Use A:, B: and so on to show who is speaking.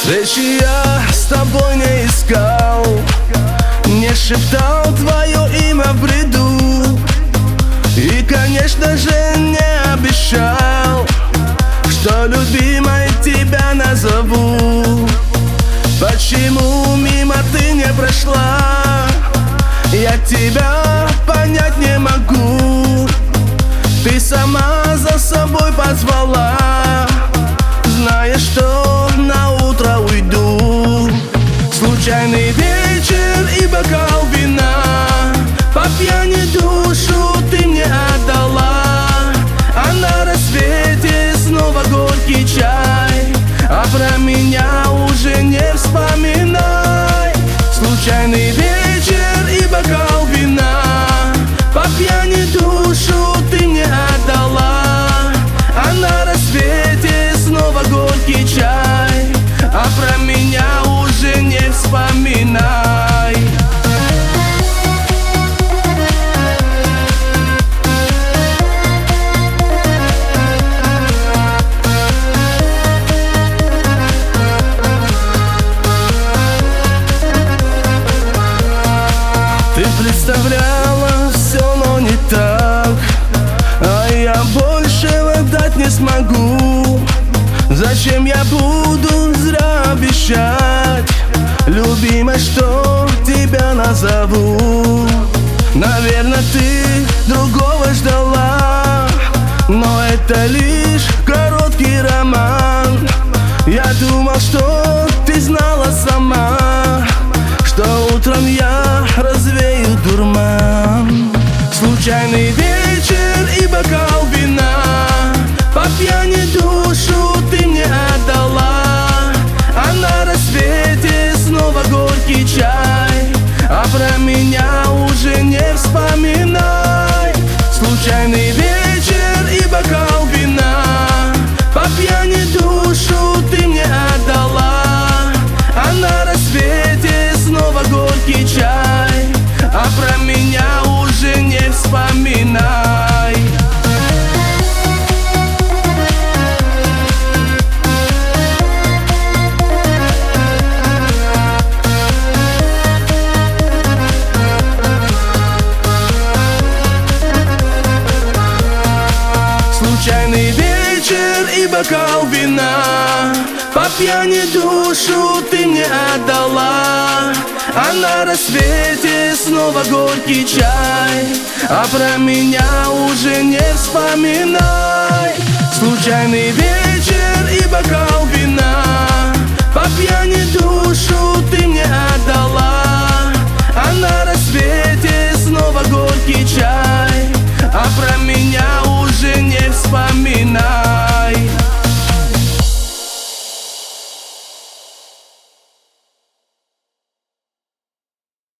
A: Встречи я с тобой не искал, не шептал твое имя в бреду. И, конечно же, не обещал, что любимой тебя назову. Почему мимо ты не прошла? Я тебя понять не могу. Ты сама за собой позвала, зная, что на утро уйду. Случайный вечер и бокал вина, по пьяни душу ты мне отдала. А на рассвете снова горький чай, а про меня уже не вспоминай. Случайный вечер и бокал вина, по пьяни душу ты мне отдала. А на рассвете снова горький чай, а про меня уже не вспоминай. Ты представляла все, но не так, а я больше дать не смогу. Зачем я буду зря обещать, любимая, что тебя назову? Наверное, ты другого ждала, но это лишь короткий роман. Я думал, что ты знала сама, что утром я развею дурман. Случайный вечер и бокал вина, по пьяни душу ты мне отдала. А на рассвете снова горький чай, а про меня уже не вспоминай. Случайный вечер и бокал вина, по пьяни душу ты мне отдала. А на рассвете снова горький чай, а про меня уже не вспоминай. Случайный вечер и бокал вина, по пьяни душу ты мне отдала. А на рассвете снова горький чай, а про меня уже не вспоминай. Случайный вечер и бокал